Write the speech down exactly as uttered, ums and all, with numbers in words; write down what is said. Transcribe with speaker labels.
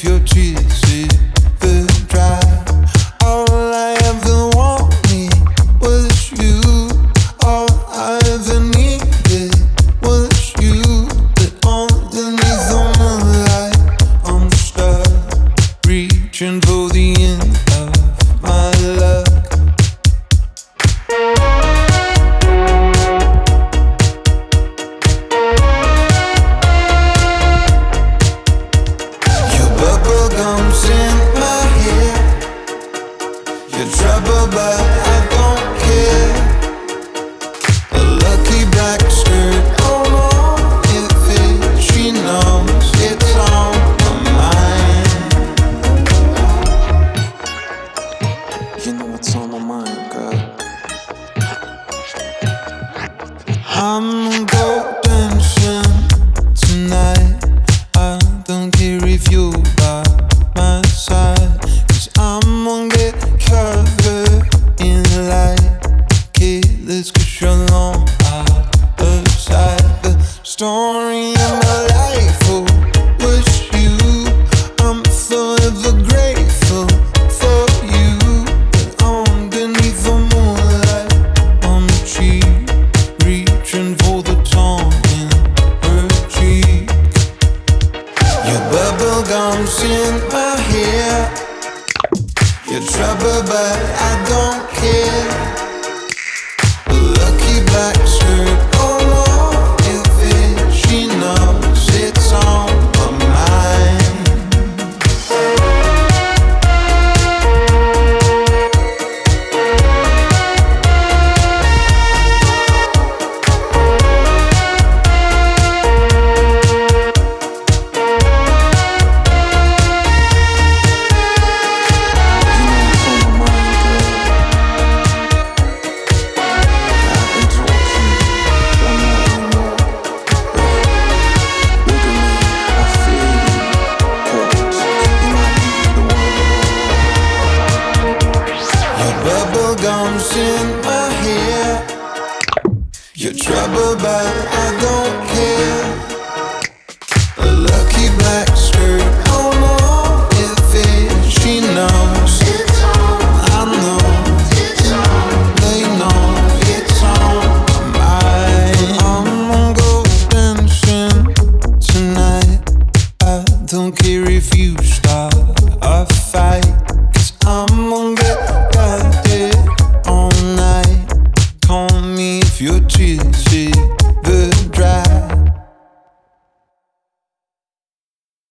Speaker 1: your tears ever dry. All I ever wanted was you. All I ever needed was you. But underneath the moonlight, I'm stuck, reaching for the end of my luck. Your bubble gums in my hair. You're trouble, but I don't care. A lucky black skirt, oh no, if it, she knows it's on my mind. You know what's on my mind, girl. I'm go dancing tonight. I don't care if you by my side, 'cause I'm gonna get covered in light. Okay, let's get your on other side. The story of my life, oh, was you. I'm forever grateful for you. But underneath the moonlight, I'm cheap, reaching for the tongue in her cheek. Your bubble gums in my hair. You're trouble, but I don't care. A lucky black skirt, oh no, if it, she knows it's on my mind. Bubble gums in my hair. You're trouble, but I don't care. A lucky black skirt, oh no, if it, she knows it's on. I know it's on. They know it's on my mind. I'm gonna go dancing tonight. I don't care if you start a fight, 'cause I'm gonna get got it all night. Call me if you're tears